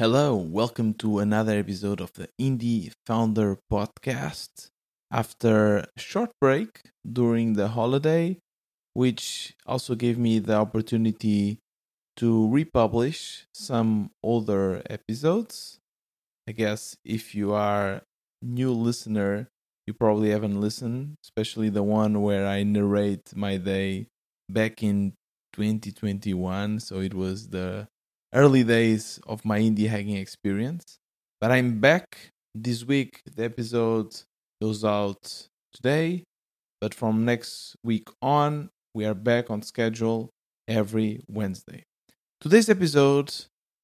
Hello, welcome to another episode of the Indie Founder Podcast. After a short break during the holiday, which also gave me the opportunity to republish some older episodes. I guess if you are new listener, you probably haven't listened, especially the one where I narrate my day back in 2021. So it was the early days of my indie hacking experience. But I'm back this week. The episode goes out today, but from next week on, we are back on schedule every Wednesday. Today's episode,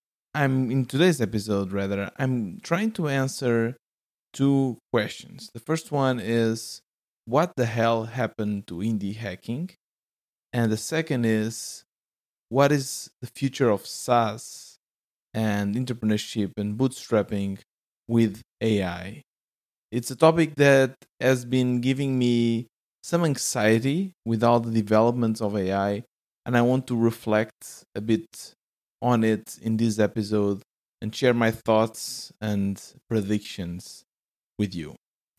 I'm trying to answer two questions. The first one is, what the hell happened to indie hacking? And the second is, what is the future of SaaS and entrepreneurship and bootstrapping with AI? It's a topic that has been giving me some anxiety with all the developments of AI, and I want to reflect a bit on it in this episode and share my thoughts and predictions with you.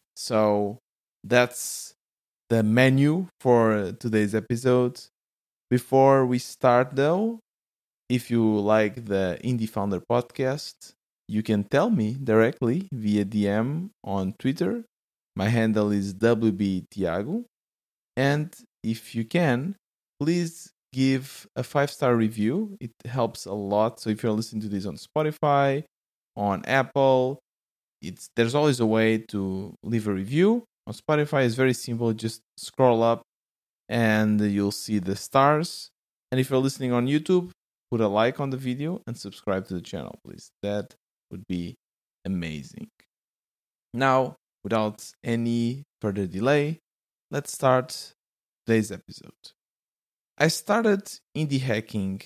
So that's the menu for today's episode. Before we start, though, if you like the Indie Founder podcast, you can tell me directly via DM on Twitter. My handle is WBTiago. And if you can, please give a 5-star review. It helps a lot. So if you're listening to this on Spotify, on Apple, there's always a way to leave a review. On Spotify, it's very simple. Just scroll up and you'll see the stars. And if you're listening on YouTube, put a like on the video and subscribe to the channel, please. That would be amazing. Now, without any further delay, let's start today's episode. I started indie hacking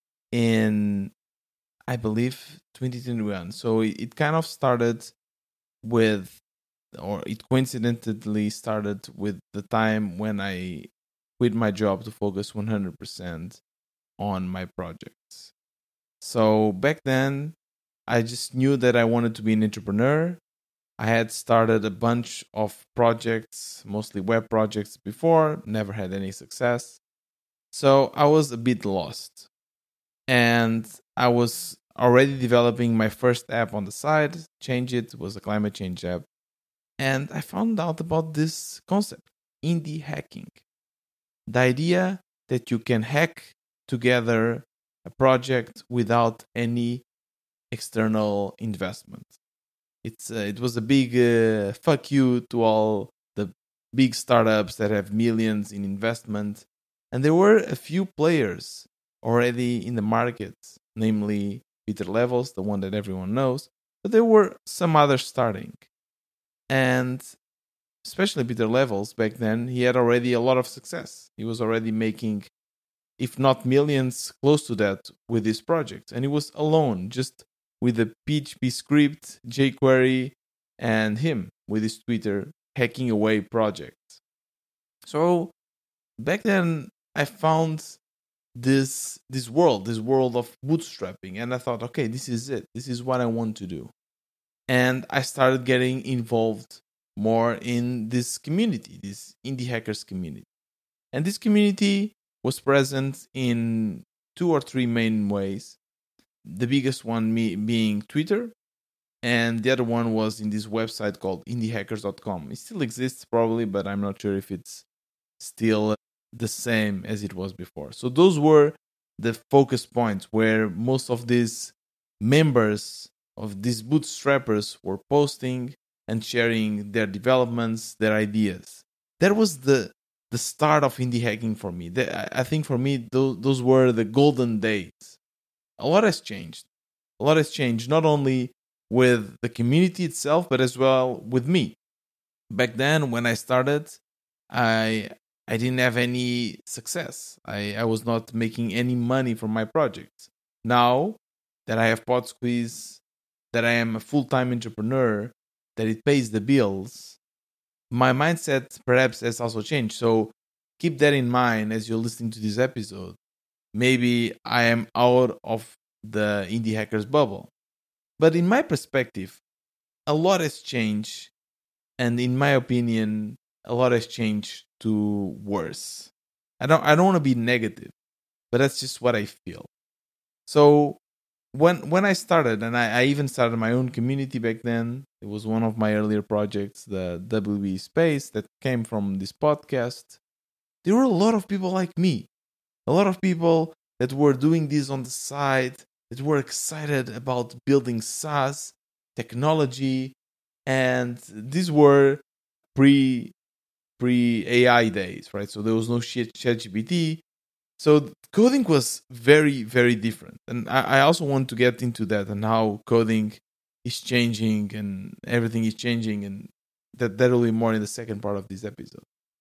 in, I believe, 2021. So it kind of started with, or it coincidentally started with the time when I quit my job to focus 100% on my projects. So back then, I just knew that I wanted to be an entrepreneur. I had started a bunch of projects, mostly web projects before, never had any success. So I was a bit lost. And I was already developing my first app on the side. Change It was a climate change app. And I found out about this concept, indie hacking. The idea that you can hack together a project without any external investment. It was a big fuck you to all the big startups that have millions in investment, and there were a few players already in the market, namely Peter Levels, the one that everyone knows, but there were some others starting, and especially Peter Levels back then, he had already a lot of success. He was already making, if not millions, close to that with his project, and he was alone, just with a PHP script, jQuery, and him with his Twitter hacking away projects. So back then, I found this world of bootstrapping, and I thought, okay, this is it. This is what I want to do, and I started getting involved more in this community, this indie hackers community, and this community was present in two or three main ways. The biggest one being Twitter, and the other one was in this website called indiehackers.com. It still exists probably, but I'm not sure if it's still the same as it was before. So those were the focus points where most of these members of these bootstrappers were posting and sharing their developments, their ideas. That was the start of indie hacking for me. I think for me, those were the golden days. A lot has changed. A lot has changed, not only with the community itself, but as well with me. Back then, when I started, I I didn't have any success. I was not making any money from my projects. Now that I have Pod Squeeze, that I am a full-time entrepreneur, that it pays the bills, my mindset perhaps has also changed. So keep that in mind as you're listening to this episode. Maybe I am out of the indie hackers bubble. But in my perspective, a lot has changed, and in my opinion, a lot has changed to worse. I don't want to be negative, but that's just what I feel. So when I started, and I even started my own community back then. It was one of my earlier projects, the WB Space, that came from this podcast. There were a lot of people like me, a lot of people that were doing this on the side, that were excited about building SaaS technology, and these were pre AI days, right? So there was no ChatGPT. So coding was very, very different. And I also want to get into that and how coding is changing and everything is changing. And that will be more in the second part of this episode.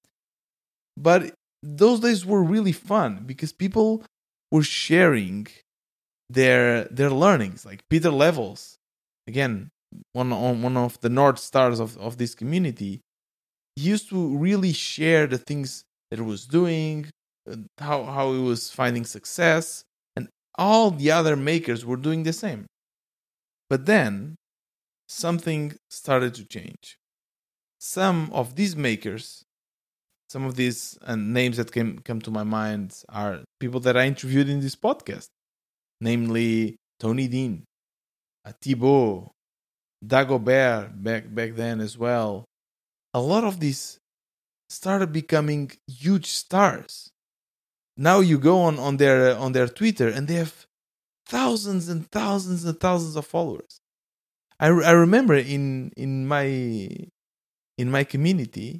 But those days were really fun because people were sharing their learnings. Like Peter Levels, again, one of the North Stars of this community, used to really share the things that it was doing, how it was finding success, and all the other makers were doing the same. But then something started to change. Some of these makers, some of these names that come to my mind are people that I interviewed in this podcast, namely Tony Dean, Thibaut, Dagobert back then as well. A lot of these started becoming huge stars. Now you go on their Twitter and they have thousands and thousands and thousands of followers. I remember in my community,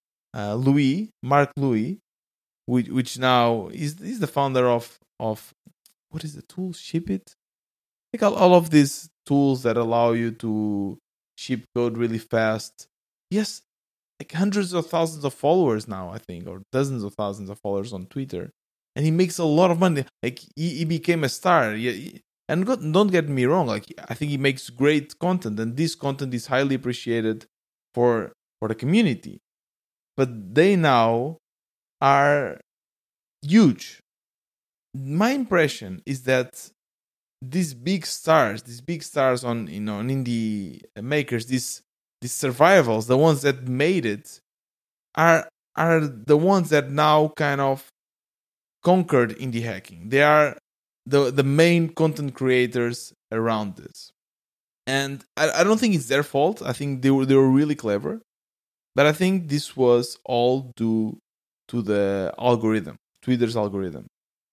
Mark Louis, which now is the founder of what is the tool? Shipit. Like all of these tools that allow you to ship code really fast. Yes, like hundreds of thousands of followers now, I think, or dozens of thousands of followers on Twitter, and he makes a lot of money. Like he became a star. Yeah, and don't get me wrong. Like I think he makes great content, and this content is highly appreciated for the community. But they now are huge. My impression is that these big stars on on indie makers, these survivals, the ones that made it, are the ones that now kind of conquered indie hacking. They are the main content creators around this, and I don't think it's their fault. I think they were really clever, but I think this was all due to the algorithm, Twitter's algorithm.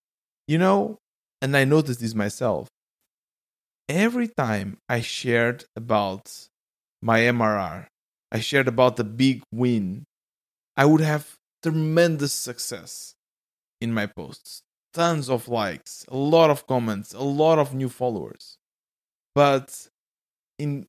And I noticed this myself. Every time I shared about my MRR, I shared about the big win, I would have tremendous success in my posts. Tons of likes, a lot of comments, a lot of new followers. But in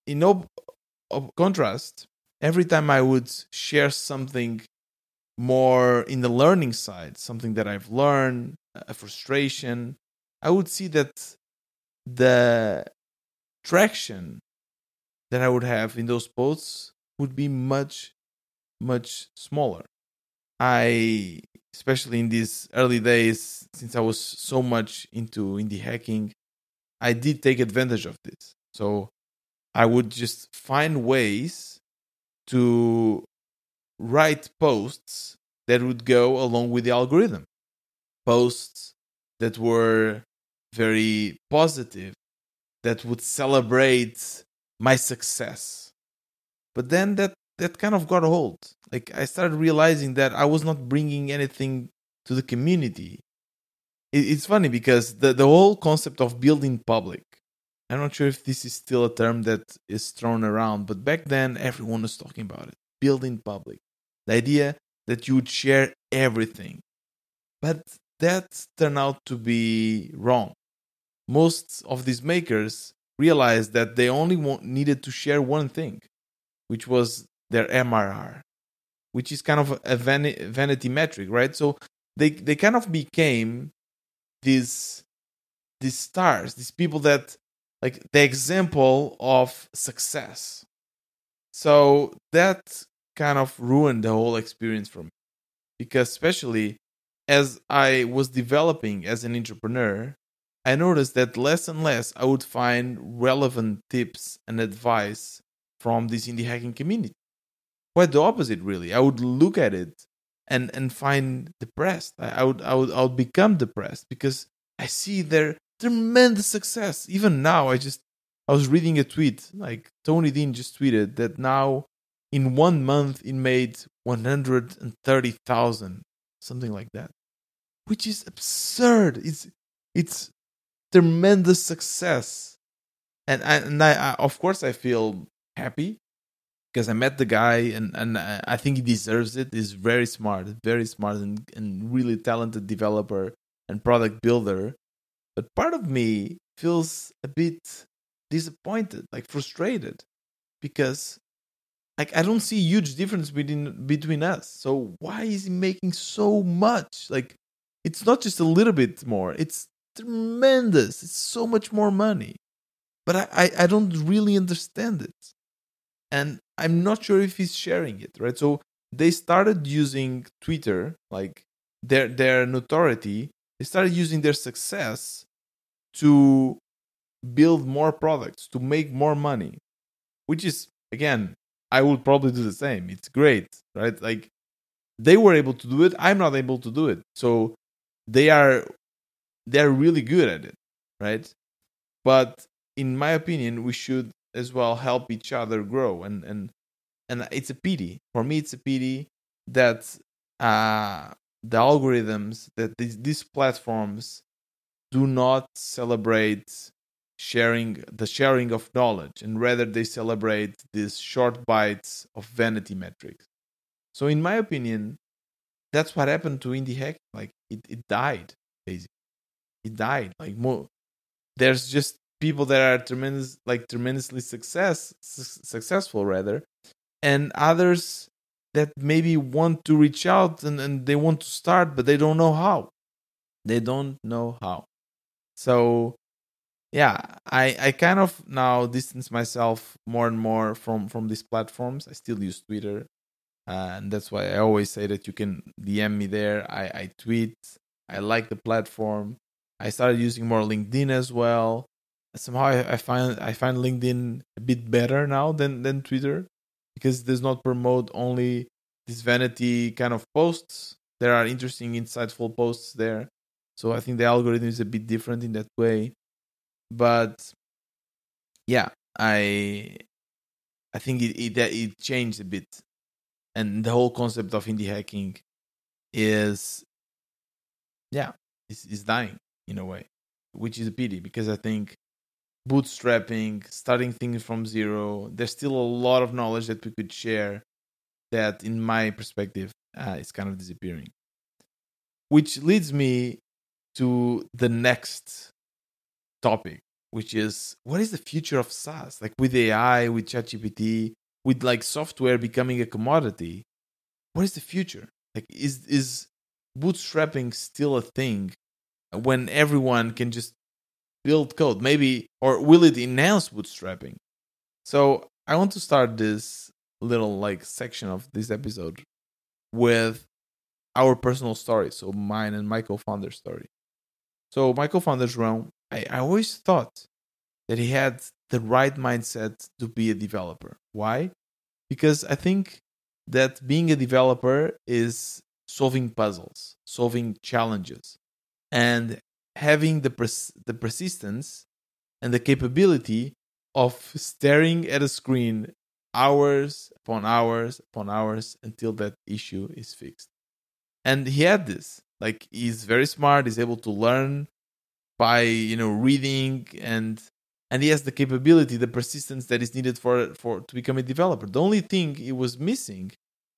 contrast, every time I would share something more in the learning side, something that I've learned, a frustration, I would see that the traction that I would have in those posts would be much, much smaller. Especially in these early days, since I was so much into indie hacking, I did take advantage of this. So I would just find ways to write posts that would go along with the algorithm. Posts that were very positive, that would celebrate my success. But then that kind of got a hold. Like I started realizing that I was not bringing anything to the community. It's funny because the whole concept of building public, I'm not sure if this is still a term that is thrown around, but back then everyone was talking about it. Building public. The idea that you would share everything. But that turned out to be wrong. Most of these makers realized that they only needed to share one thing, which was their MRR, which is kind of a vanity metric, right? So they kind of became these stars, these people that, like, the example of success. So that kind of ruined the whole experience for me, because especially as I was developing as an entrepreneur, I noticed that less and less I would find relevant tips and advice from this indie hacking community. Quite the opposite, really. I would look at it and find depressed. I would become depressed because I see their tremendous success. Even now, I was reading a tweet like Tony Dean just tweeted that now in 1 month it made 130,000, something like that, which is absurd. It's tremendous success, and I of course I feel happy because I met the guy and I think he deserves it. He's very smart, and really talented developer and product builder. But part of me feels a bit disappointed, like frustrated, because like I don't see huge difference between us. So why is he making so much? Like it's not just a little bit more; it's tremendous. It's so much more money. But I don't really understand it, and I'm not sure if he's sharing it, right? So they started using Twitter, like their notoriety. They started using their success to build more products, to make more money, which is again, I would probably do the same. It's great, right? Like they were able to do it. I'm not able to do it. So they are they're really good at it, right? But in my opinion, we should as well help each other grow, and it's a pity for me. It's a pity that uh, the algorithms that these platforms do not celebrate sharing of knowledge, and rather they celebrate these short bites of vanity metrics. So in my opinion, that's what happened to indie hack. Like it died, basically. It died. Like there's just people that are tremendously successful rather, and others that maybe want to reach out and they want to start but they don't know how. They don't know how. So yeah, I kind of now distance myself more and more from these platforms. I still use Twitter, and that's why I always say that you can DM me there. I tweet. I like the platform. I started using more LinkedIn as well. Somehow I find LinkedIn a bit better now than Twitter, because it does not promote only these vanity kind of posts. There are interesting, insightful posts there. So I think the algorithm is a bit different in that way. But yeah, I I think it changed a bit, and the whole concept of indie hacking is yeah is dying in a way, which is a pity because I think bootstrapping, starting things from zero, there's still a lot of knowledge that we could share that, in my perspective, is kind of disappearing. Which leads me to the next topic, which is what is the future of SaaS? Like with AI, with ChatGPT, with like software becoming a commodity, what is the future? Like is bootstrapping still a thing when everyone can just build code? Maybe, or will it enhance bootstrapping? So I want to start this little like section of this episode with our personal story. So mine and my co-founder's story. So my co-founder João, I always thought that he had the right mindset to be a developer. Why? Because I think that being a developer is solving puzzles, solving challenges, and having the persistence and the capability of staring at a screen hours upon hours upon hours until that issue is fixed. And he had this. Like he's very smart, he's able to learn by, reading, and he has the capability, the persistence that is needed for to become a developer. The only thing he was missing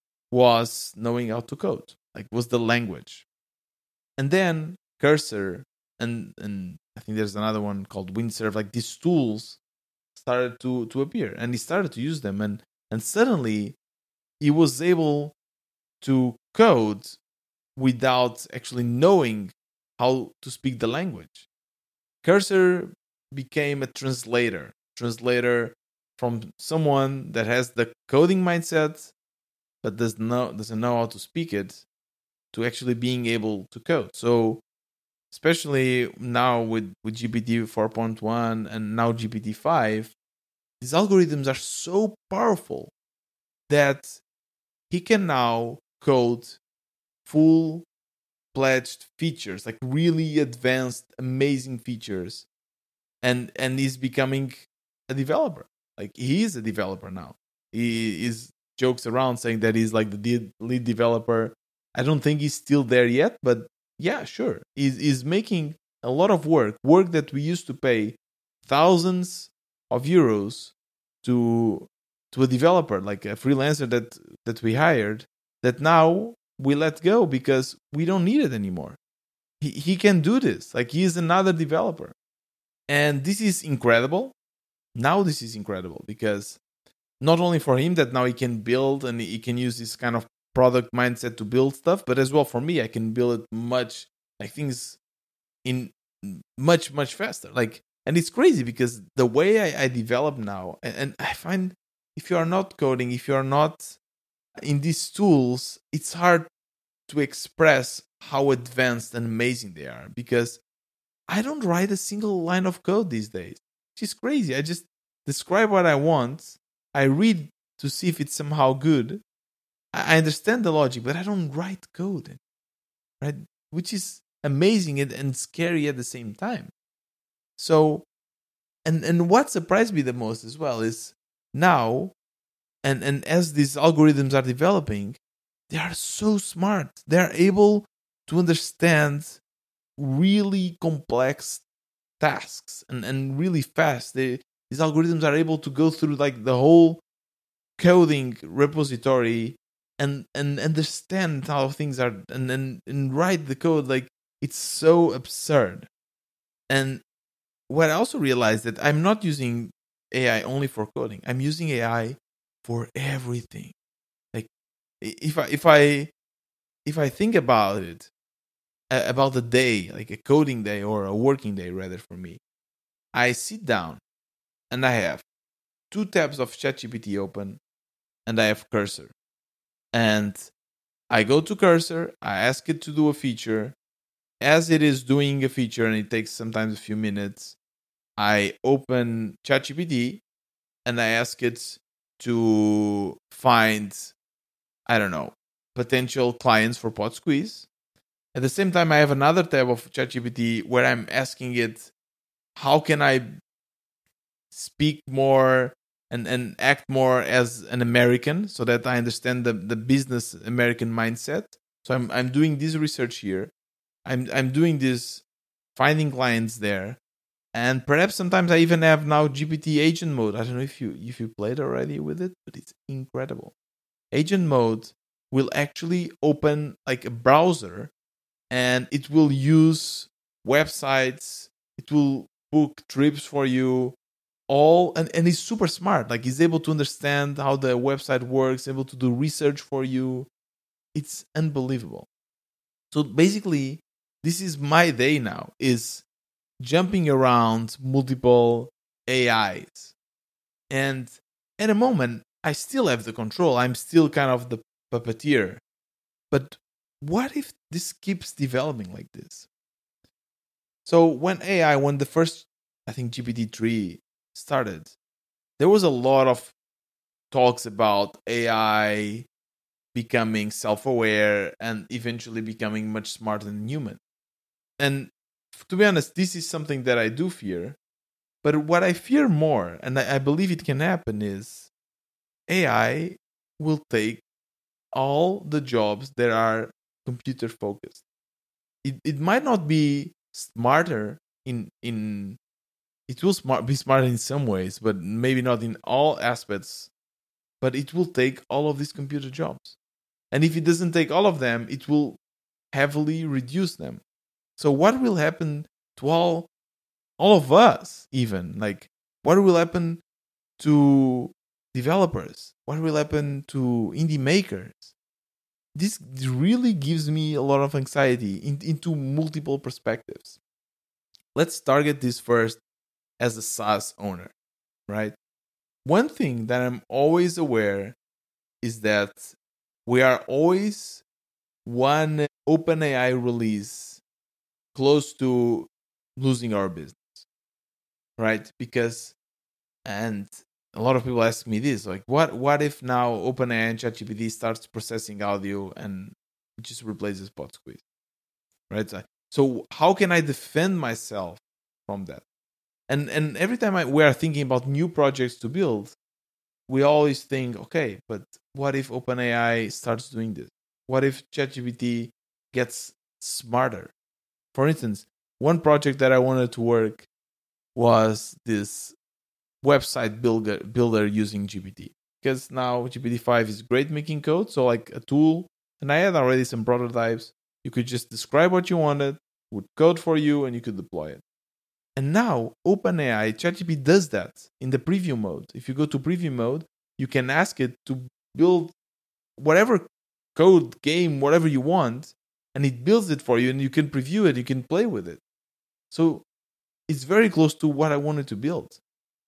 was knowing how to code, like was the language. And then Cursor and I think there's another one called Windsurf, like these tools started to appear, and he started to use them, and suddenly he was able to code without actually knowing how to speak the language. Cursor became a translator from someone that has the coding mindset but doesn't know how to speak it, to actually being able to code. So especially now with GPT 4.1 and now GPT 5, these algorithms are so powerful that he can now code full-fledged features, like really advanced, amazing features, and he's becoming a developer. Like he is a developer now. He is jokes around saying that he's like the lead developer. I don't think he's still there yet, but yeah, sure. He's making a lot of work that we used to pay thousands of euros to a developer, like a freelancer that we hired, that now we let go because we don't need it anymore. He can do this. Like he is another developer. And this is incredible. Now this is incredible because not only for him that now he can build and he can use this kind of product mindset to build stuff, but as well for me, I can build things in much, much faster. Like, and it's crazy because the way I develop now, and I find if you are not coding, if you are not in these tools, it's hard to express how advanced and amazing they are because I don't write a single line of code these days, which is crazy. I just describe what I want. I read to see if it's somehow good. I understand the logic, but I don't write code, right? Which is amazing and scary at the same time. So, and what surprised me the most as well is now, and as these algorithms are developing, they are so smart. They are able to understand really complex tasks and really fast. These algorithms are able to go through like the whole coding repository and understand how things are and write the code. Like it's so absurd. And what I also realized that I'm not using AI only for coding. I'm using AI for everything. Like if I think about it, about the day, like a coding day or a working day rather for me, I sit down and I have 2 tabs of ChatGPT open and I have Cursor. And I go to Cursor, I ask it to do a feature. As it is doing a feature and it takes sometimes a few minutes, I open ChatGPT and I ask it to find, I don't know, potential clients for Pod Squeeze. At the same time, I have another tab of ChatGPT where I'm asking it, how can I speak more and act more as an American so that I understand the business American mindset. So I'm doing this research here. I'm doing this, finding clients there. And perhaps sometimes I even have now GPT agent mode. I don't know if you played already with it, but it's incredible. Agent mode will actually open like a browser and it will use websites, it will book trips for you, all and he's super smart. Like he's able to understand how the website works, able to do research for you. It's unbelievable. So basically, this is my day now, is jumping around multiple AIs. And at a moment, I still have the control. I'm still kind of the puppeteer. But what if this keeps developing like this? So when the first, I think GPT-3 started, there was a lot of talks about AI becoming self-aware and eventually becoming much smarter than human. And to be honest, this is something that I do fear. But what I fear more, and I believe it can happen, is AI will take all the jobs that are computer focused. It might not be smarter in it will be smarter in some ways, but maybe not in all aspects. But it will take all of these computer jobs. And if it doesn't take all of them, it will heavily reduce them. So what will happen to all of us, even? Like, what will happen to developers? What will happen to indie makers? This really gives me a lot of anxiety into multiple perspectives. Let's target this first as a SaaS owner, right? One thing that I'm always aware is that we are always one OpenAI release close to losing our business, right? Because, and a lot of people ask me this, like, what if now OpenAI and ChatGPT starts processing audio and it just replaces PodSquiz, right? So how can I defend myself from that? And every time we are thinking about new projects to build, we always think, okay, but what if OpenAI starts doing this? What if ChatGPT gets smarter? For instance, one project that I wanted to work was this website builder using GPT, because now GPT-5 is great making code. So like a tool, and I had already some prototypes. You could just describe what you wanted, would code for you, and you could deploy it. And now OpenAI, ChatGPT does that in the preview mode. If you go to preview mode, you can ask it to build whatever code, game, whatever you want, and it builds it for you, and you can preview it, you can play with it. So it's very close to what I wanted to build.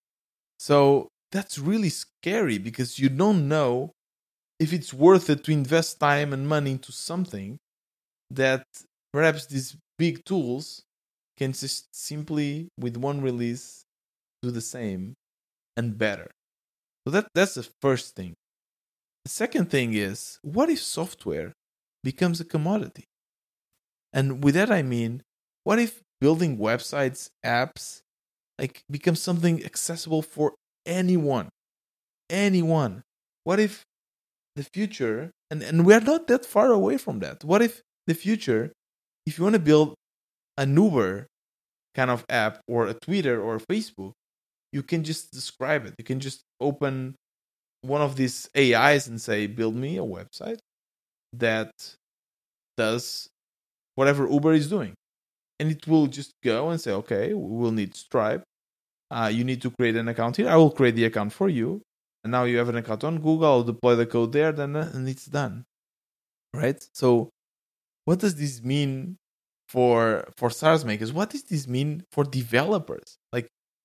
So that's really scary because you don't know if it's worth it to invest time and money into something that perhaps these big tools can just simply, with one release, do the same and better. So that's the first thing. The second thing is, what if software becomes a commodity? And with that I mean, what if building websites, apps, like becomes something accessible for anyone? Anyone. What if the future, and we're not that far away from that. What if the future, if you want to build an Uber kind of app or a Twitter or a Facebook, you can just describe it. You can just open one of these AIs and say, build me a website that does whatever Uber is doing. And it will just go and say, okay, we will need Stripe. You need to create an account here. I will create the account for you. And now you have an account on Google. I'll deploy the code there, then and it's done. Right? So what does this mean for SaaS makers? What does this mean for developers? Like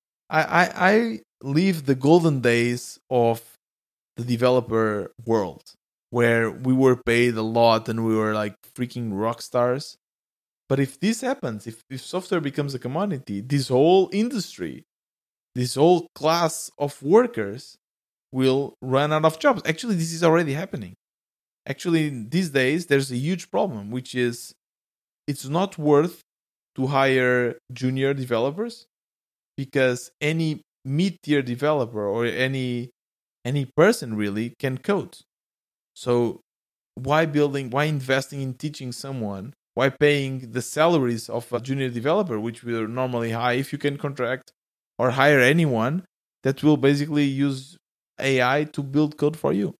I live the golden days of the developer world where we were paid a lot and we were like freaking rock stars. But if this happens, if software becomes a commodity, this whole industry, this whole class of workers will run out of jobs. Actually, this is already happening. Actually, these days, there's a huge problem, which is it's not worth to hire junior developers because any mid-tier developer or any person really can code. So why investing in teaching someone? Why paying the salaries of a junior developer, which were normally high, if you can contract or hire anyone that will basically use AI to build code for you?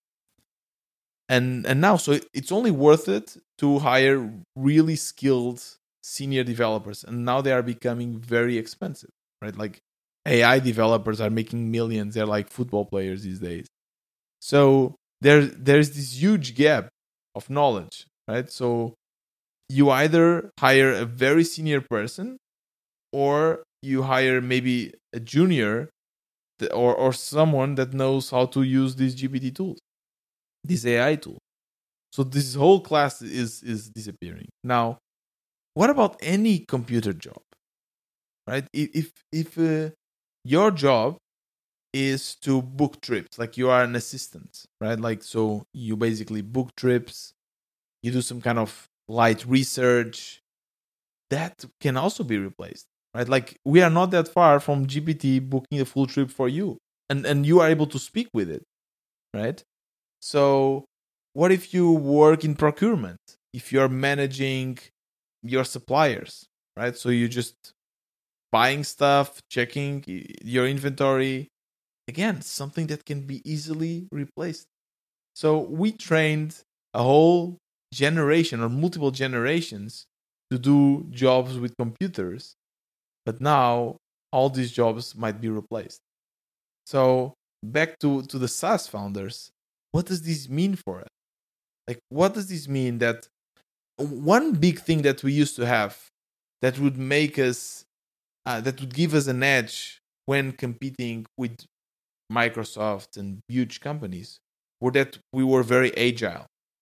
And now, so it's only worth it to hire really skilled senior developers. And now they are becoming very expensive, right? Like AI developers are making millions. They're like football players these days. So there's this huge gap of knowledge, right? So you either hire a very senior person or you hire maybe a junior or someone that knows how to use these GPT tools, this AI tool. So this whole class is disappearing. Now, what about any computer job, right? If your job is to book trips, like you are an assistant, right? Like, so you basically book trips, you do some kind of light research, that can also be replaced, right? Like we are not that far from GPT booking a full trip for you, and you are able to speak with it, right? So what if you work in procurement? If you're managing your suppliers, right? So you just buying stuff, checking your inventory. Again, something that can be easily replaced. So we trained a whole generation or multiple generations to do jobs with computers, but now all these jobs might be replaced. So back to the SaaS founders, what does this mean for us? Like, what does this mean? That one big thing that we used to have that would make us, that would give us an edge when competing with Microsoft and huge companies, were that we were very agile.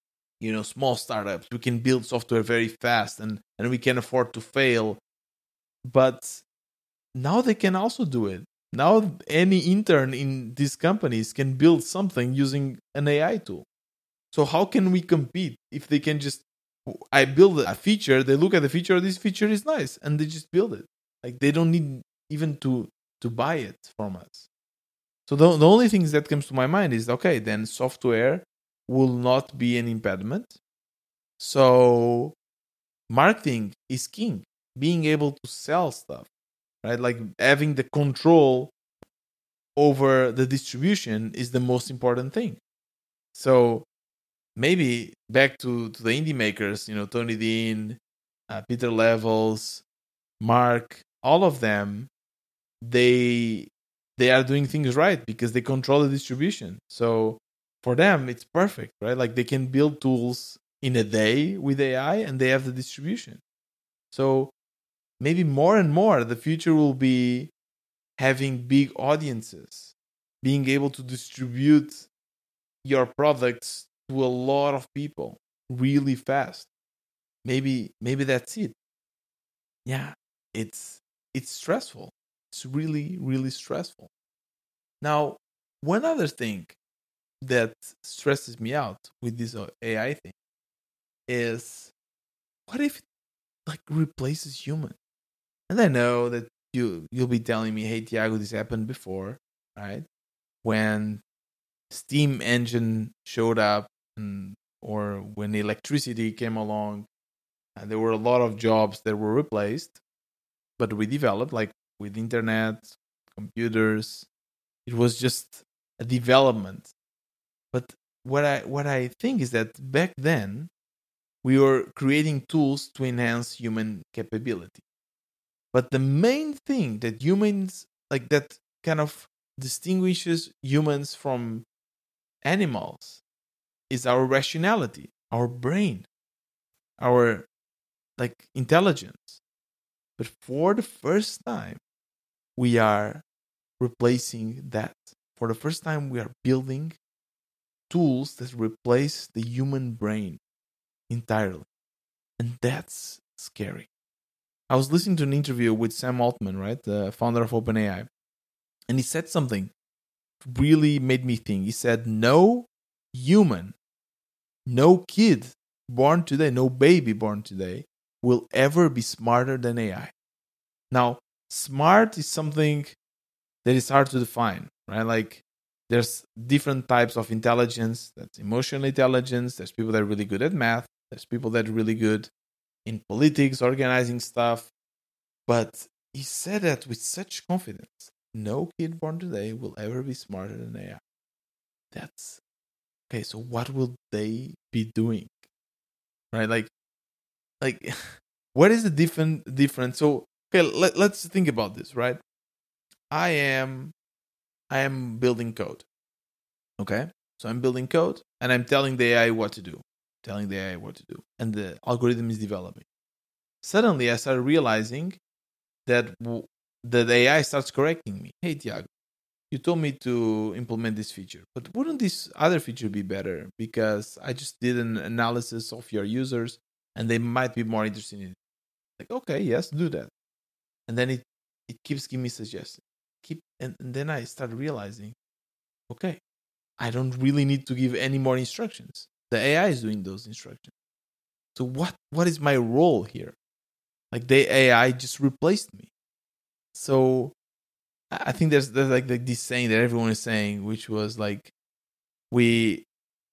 small startups. We can build software very fast, and we can afford to fail. But now they can also do it. Now any intern in these companies can build something using an AI tool. So how can we compete if they can just, I build a feature, they look at the feature, this feature is nice, and they just build it. Like they don't need even to buy it from us. So the only things that comes to my mind is, okay, then software will not be an impediment. So marketing is king. Being able to sell stuff, right? Like having the control over the distribution is the most important thing. So maybe back to the indie makers, Tony Dean, Peter Levels, Mark, all of them, they are doing things right because they control the distribution. So for them, it's perfect, right? Like they can build tools in a day with AI and they have the distribution. So maybe more and more, the future will be having big audiences, being able to distribute your products to a lot of people really fast. Maybe that's it. Yeah, it's stressful. It's really, really stressful. Now, one other thing that stresses me out with this AI thing is, what if it like replaces human? And I know that you'll be telling me, hey Tiago, this happened before, right? When steam engine showed up, or when electricity came along, there were a lot of jobs that were replaced, but we developed, like with internet, computers. It was just a development. But what I think is that back then we were creating tools to enhance human capability. But the main thing that humans, like, that kind of distinguishes humans from animals is our rationality, our brain, our like intelligence. But for the first time, we are replacing that. For the first time, we are building tools that replace the human brain entirely. And that's scary. I was listening to an interview with Sam Altman, right, the founder of OpenAI, and he said something really made me think. He said, no human, no kid born today, no baby born today will ever be smarter than AI. Now, smart is something that is hard to define, right? Like, there's different types of intelligence. That's emotional intelligence. There's people that are really good at math. There's people that are really good in politics, organizing stuff. But he said that with such confidence. No kid born today will ever be smarter than AI. That's okay. So what will they be doing, right? Like, what is the difference? So okay, let's think about this, right? I am building code. Okay, so I'm building code and I'm telling the AI what to do, and the algorithm is developing. Suddenly, I started realizing that the AI starts correcting me. Hey, Tiago, you told me to implement this feature, but wouldn't this other feature be better? Because I just did an analysis of your users and they might be more interested in it. Like, okay, yes, do that. And then it keeps giving me suggestions. And then I started realizing, okay, I don't really need to give any more instructions. The AI is doing those instructions. So what is my role here? Like, the AI just replaced me. So I think there's like this saying that everyone is saying, which was like, we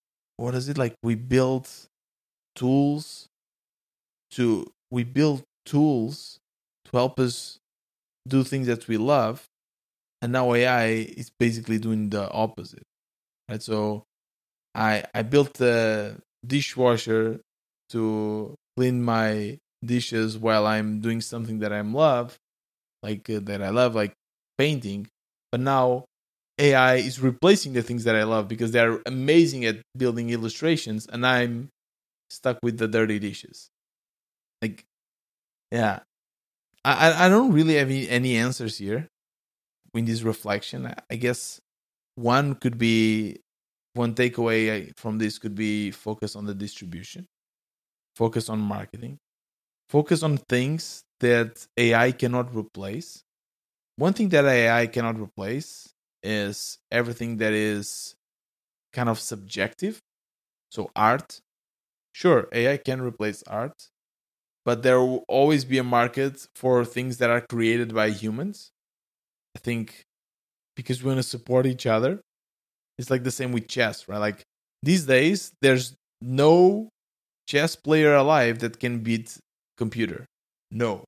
build tools we build tools to help us do things that we love, and now AI is basically doing the opposite, right? So I built a dishwasher to clean my dishes while I'm doing something that I love, like painting. But now AI is replacing the things that I love because they're amazing at building illustrations, and I'm stuck with the dirty dishes. Like, yeah, I don't really have any answers here in this reflection. I guess one could be one takeaway from this could be focus on the distribution, focus on marketing, focus on things that AI cannot replace. One thing that AI cannot replace is everything that is kind of subjective. So art, sure, AI can replace art, but there will always be a market for things that are created by humans. I think because we want to support each other. It's like the same with chess, right? Like these days, there's no chess player alive that can beat computer. No,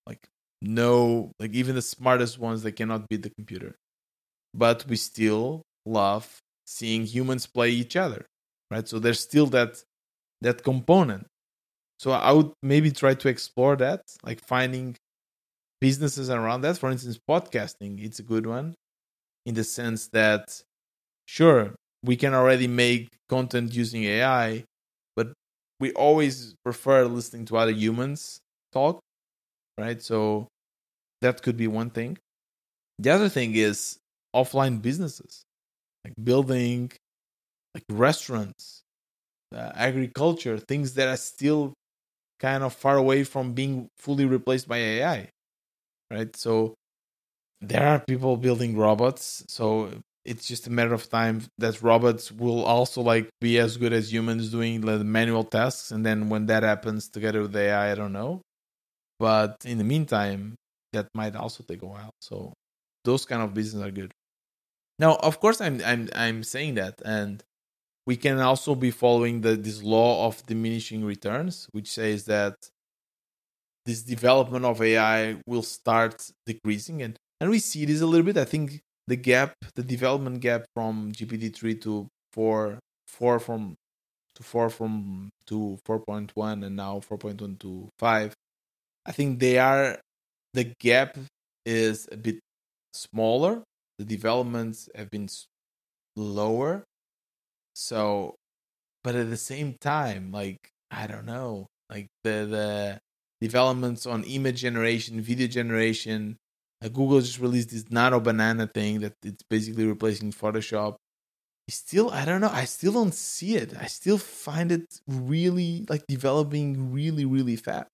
like even the smartest ones they cannot beat the computer. But we still love seeing humans play each other, right? So there's still that component. So I would maybe try to explore that, like finding businesses around that. For instance, podcasting, it's a good one in the sense that sure, we can already make content using AI, but we always prefer listening to other humans talk, right? So that could be one thing. The other thing is offline businesses, like building like restaurants, agriculture, things that are still kind of far away from being fully replaced by AI, right? So there are people building robots, so it's just a matter of time that robots will also like be as good as humans doing the manual tasks, and then when that happens together with AI, I don't know. But in the meantime, that might also take a while. So those kind of business are good. Now, of course, I'm saying that, and we can also be following this law of diminishing returns, which says that this development of AI will start decreasing, and we see this a little bit. I think the development gap from GPT-3 to 4 from to 4 from to 4.1 and now 4.1 to 5. I think the gap is a bit smaller. The developments have been lower. So, but at the same time, like I don't know, like the developments on image generation, video generation. Google just released this Nano Banana thing that it's basically replacing Photoshop. Still, I don't know. I still don't see it. I still find it really like developing really, really fast.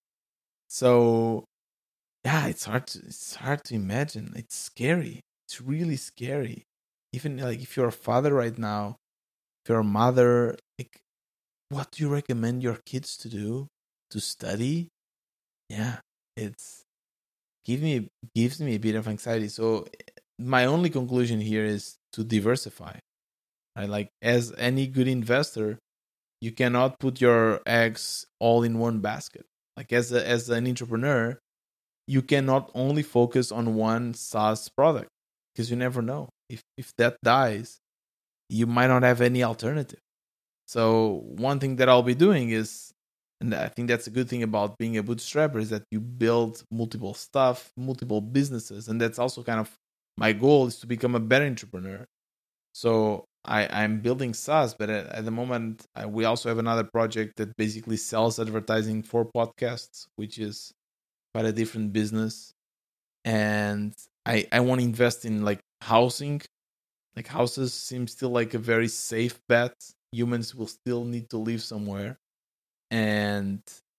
So yeah, it's hard to imagine. It's scary. It's really scary. Even like if you're a father right now, if you're a mother, like what do you recommend your kids to do? To study? Yeah, it's gives me a bit of anxiety. So my only conclusion here is to diversify. Right? Like as any good investor, you cannot put your eggs all in one basket. Like as an entrepreneur, you cannot only focus on one SaaS product because you never know. If that dies, you might not have any alternative. So one thing that I'll be doing is, and I think that's a good thing about being a bootstrapper, is that you build multiple stuff, multiple businesses, and that's also kind of my goal is to become a better entrepreneur. So I'm building SaaS, but at the moment we also have another project that basically sells advertising for podcasts, which is quite a different business. And I want to invest in like housing. Like houses seem still like a very safe bet. Humans will still need to live somewhere, and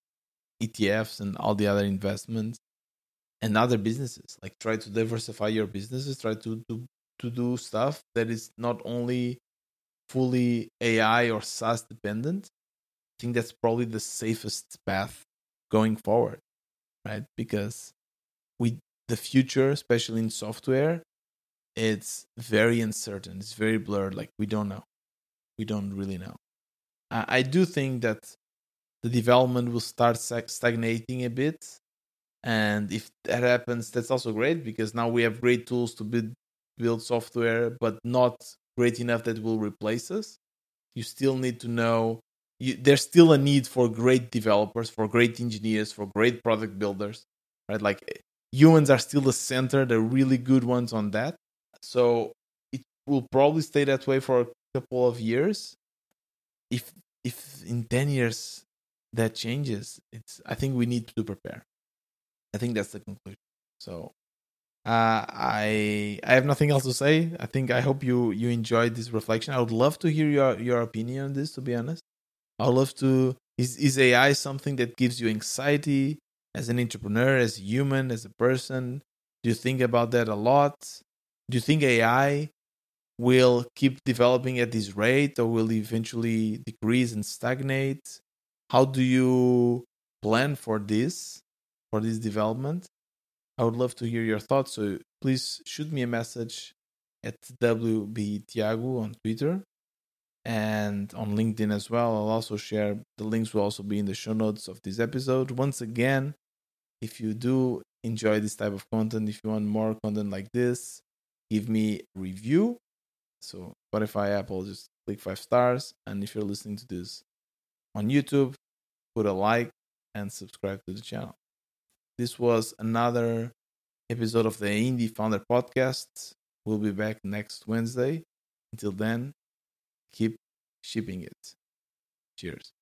ETFs and all the other investments and other businesses. Like try to diversify your businesses. Try to do stuff that is not only fully AI or SaaS dependent. I think that's probably the safest path going forward, right? Because we the future, especially in software, it's very uncertain. It's very blurred. Like we don't know. We don't really know. I do think that the development will start stagnating a bit. And if that happens, that's also great because now we have great tools to build software, but not great enough that will replace us. You still need to know there's still a need for great developers, for great engineers, for great product builders, right? Like humans are still the center, the really good ones on that. So it will probably stay that way for a couple of years. If in 10 years that changes, it's I think we need to prepare. I think that's the conclusion. So I have nothing else to say. I hope you enjoyed this reflection. I would love to hear your opinion on this. To be honest, I would love to. Is AI something that gives you anxiety as an entrepreneur, as a human, as a person? Do you think about that a lot? Do you think AI will keep developing at this rate, or will eventually decrease and stagnate? How do you plan for this development? I would love to hear your thoughts. So please shoot me a message at WB on Twitter and on LinkedIn as well. I'll also share the links will also be in the show notes of this episode. Once again, if you do enjoy this type of content, if you want more content like this, give me a review. So Spotify, Apple, just click 5 stars. And if you're listening to this on YouTube, put a like and subscribe to the channel. This was another episode of the Indie Founder Podcast. We'll be back next Wednesday. Until then, keep shipping it. Cheers.